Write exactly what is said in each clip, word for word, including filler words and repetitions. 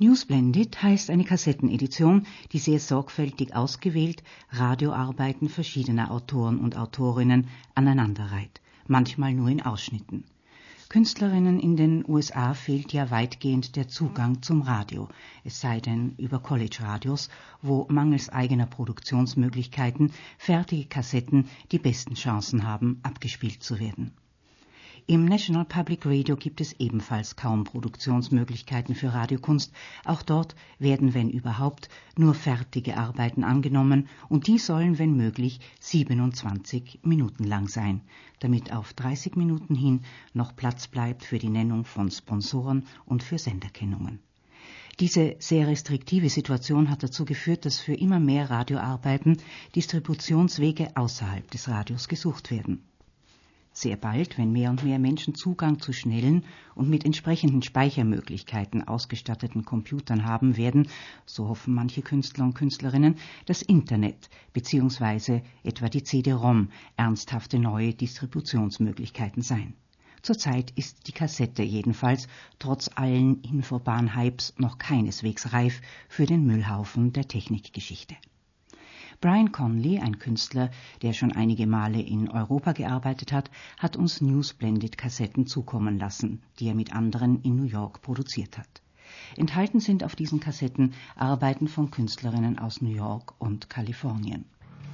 Newsblended heißt eine Kassettenedition, die sehr sorgfältig ausgewählt Radioarbeiten verschiedener Autoren und Autorinnen aneinanderreiht, manchmal nur in Ausschnitten. Künstlerinnen in den U S A fehlt ja weitgehend der Zugang zum Radio, es sei denn über College-Radios, wo mangels eigener Produktionsmöglichkeiten fertige Kassetten die besten Chancen haben, abgespielt zu werden. Im National Public Radio gibt es ebenfalls kaum Produktionsmöglichkeiten für Radiokunst. Auch dort werden, wenn überhaupt, nur fertige Arbeiten angenommen und die sollen, wenn möglich, siebenundzwanzig Minuten lang sein, damit auf dreißig Minuten hin noch Platz bleibt für die Nennung von Sponsoren und für Senderkennungen. Diese sehr restriktive Situation hat dazu geführt, dass für immer mehr Radioarbeiten Distributionswege außerhalb des Radios gesucht werden. Sehr bald, wenn mehr und mehr Menschen Zugang zu schnellen und mit entsprechenden Speichermöglichkeiten ausgestatteten Computern haben werden, so hoffen manche Künstler und Künstlerinnen, das Internet bzw. etwa die C D-ROM ernsthafte neue Distributionsmöglichkeiten sein. Zurzeit ist die Kassette jedenfalls trotz allen Infobahn-Hypes noch keineswegs reif für den Müllhaufen der Technikgeschichte. Brian Conley, ein Künstler, der schon einige Male in Europa gearbeitet hat, hat uns Newsblended-Kassetten zukommen lassen, die er mit anderen in New York produziert hat. Enthalten sind auf diesen Kassetten Arbeiten von Künstlerinnen aus New York und Kalifornien.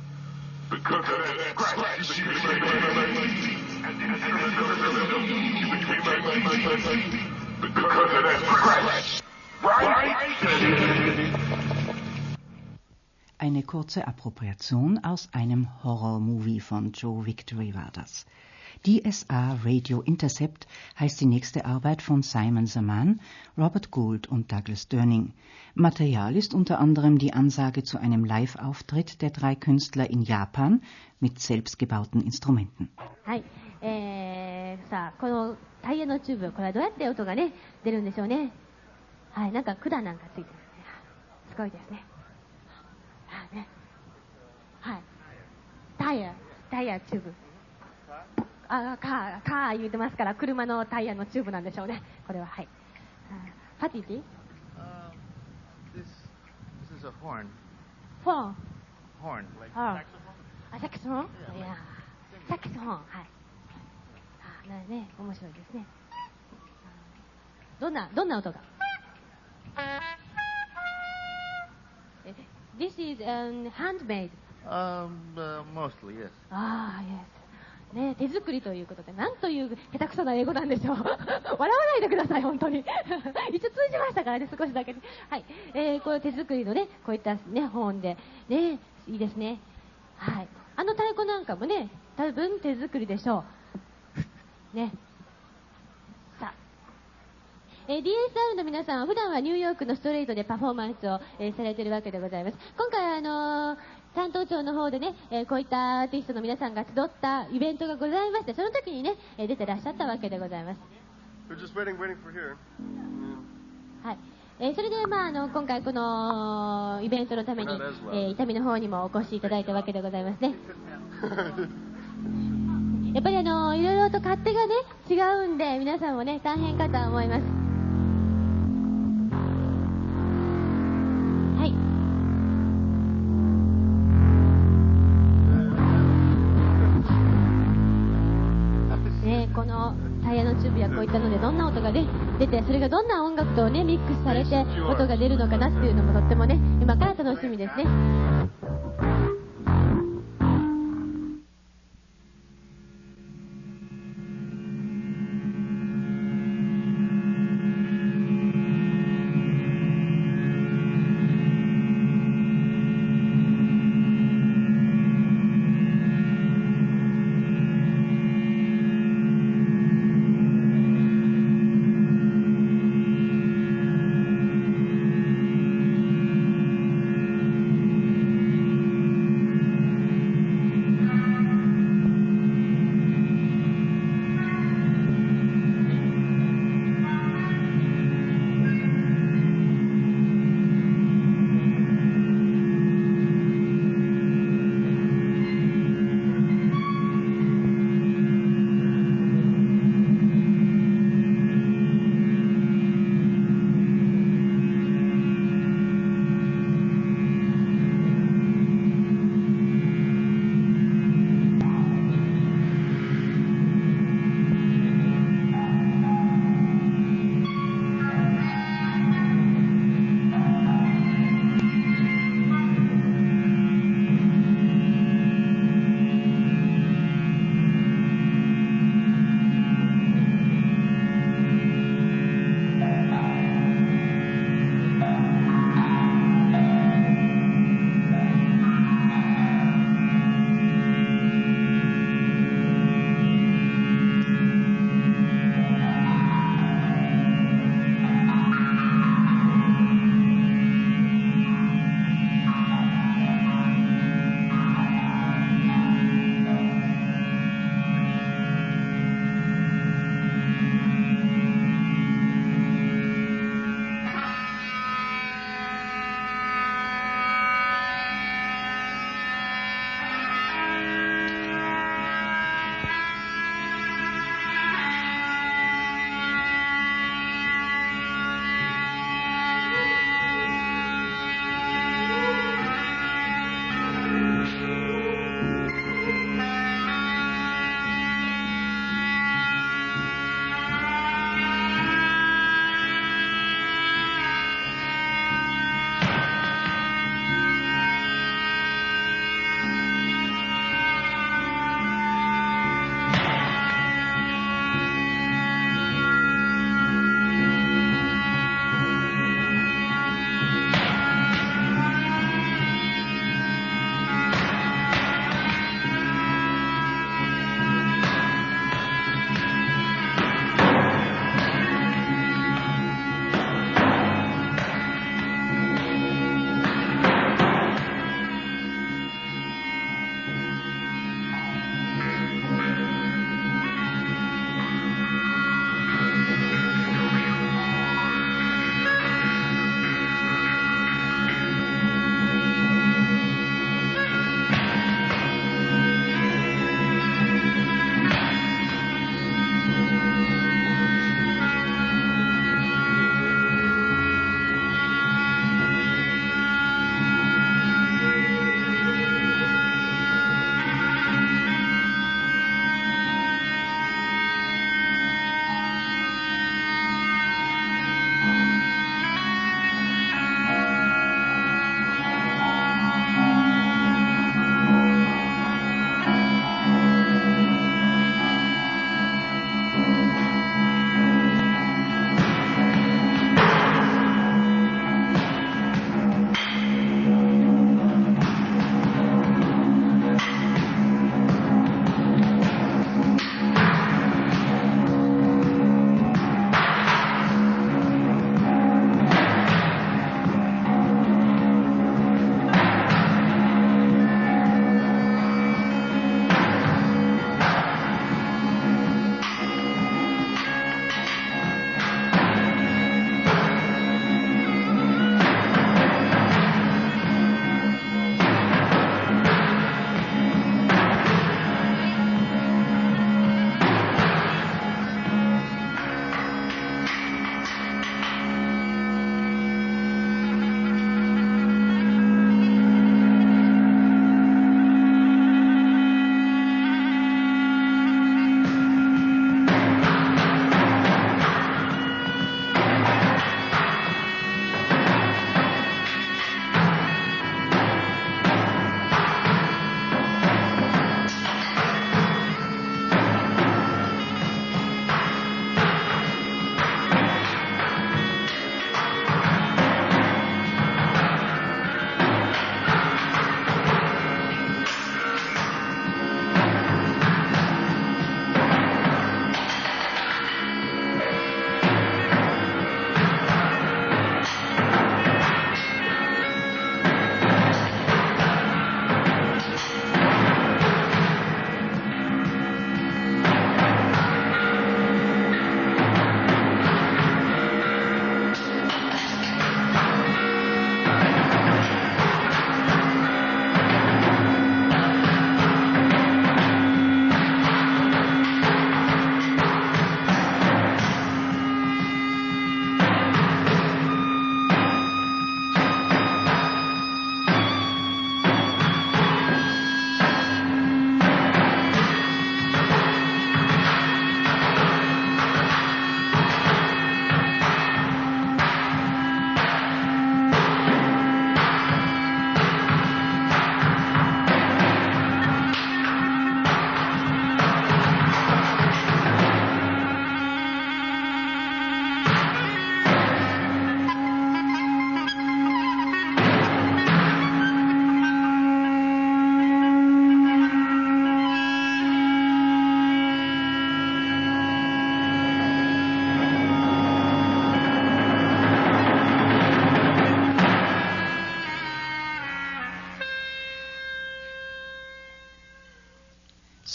Eine kurze Appropriation aus einem Horror-Movie von Joe Victory war das. D S A Radio Intercept heißt die nächste Arbeit von Simon Zaman, Robert Gould und Douglas Durning. Material ist unter anderem die Ansage zu einem Live-Auftritt der drei Künstler in Japan mit selbstgebauten Instrumenten. Hi. えー、さあこのタイヤのチューブ、これはどうやって音がね出るんでしょうね。はい、なんか管なんかついてますね。すごいですね。はいね。はい。タイヤ、タイヤチューブ。あ、カー、カー言うてますから車のタイヤのチューブなんでしょうね。これははい。パティティ？ This this is a horn. フォン。 Horn. Like saxophone? あ、サックスフォン？いや、サックスフォン、はい。あ、なね、面白いですね。どんなどんな音が？This is um, handmade. Um, uh, mostly, yes. ああ、yes. ね、手作りということで、なんという下手くそな英語なんでしょう。笑わないでください、本当に。一応通じましたからね、少しだけ。はい。えー、これ手作りのね、こういったね、本で、ね、いいですね。はい。あの太鼓なんかもね、多分手作りでしょう。ね。さあ。えー、ディーエスアール の皆さんは普段はニューヨークのストリートでパフォーマンスを、えー、されているわけでございます。今回あのー、担当庁の方でね、えー、こういったアーティストの皆さんが集ったイベントがございまして、その時にね、えー、出てらっしゃったわけでございます。 We're just waiting, waiting for here. はい。えー、それで、まあ、あの、今回このイベントのために、えー、伊丹の方にもお越しいただいたわけでございますね。やっぱりあの、いろいろと勝手がね、違うんで、皆さんもね、大変かとは思います。このタイヤのチューブやこういったのでどんな音が、ね、出て、それがどんな音楽と、ね、ミックスされて音が出るのかなっていうのもとってもね、今から楽しみですね。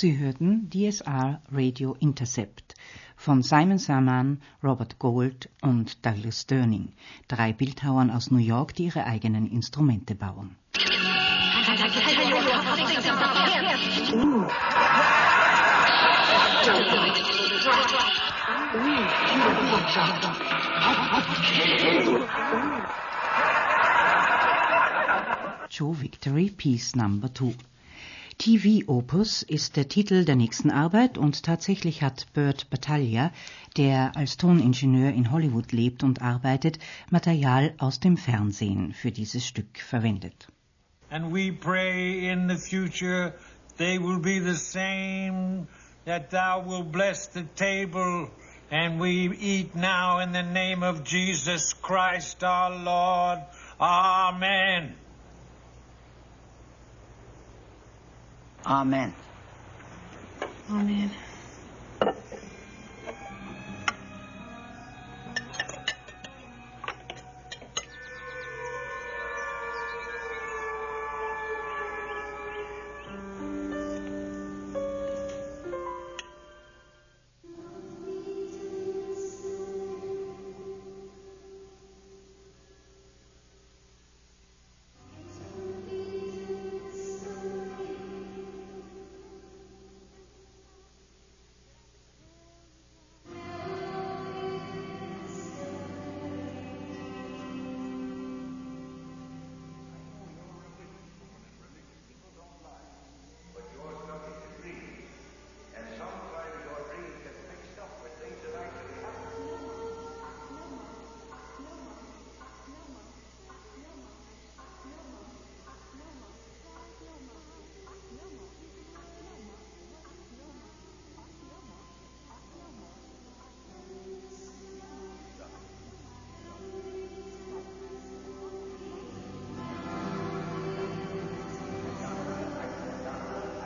Sie hörten D S R Radio Intercept von Simon Saman, Robert Gold und Douglas Durning, drei Bildhauern aus New York, die ihre eigenen Instrumente bauen. Joe Victory, Piece Number Two. T V Opus ist der Titel der nächsten Arbeit und tatsächlich hat Burt Battaglia, der als Toningenieur in Hollywood lebt und arbeitet, Material aus dem Fernsehen für dieses Stück verwendet. And we pray in the future they will be the same, that thou will bless the table, and we eat now in the name of Jesus Christ our Lord. Amen. Amen. Amen.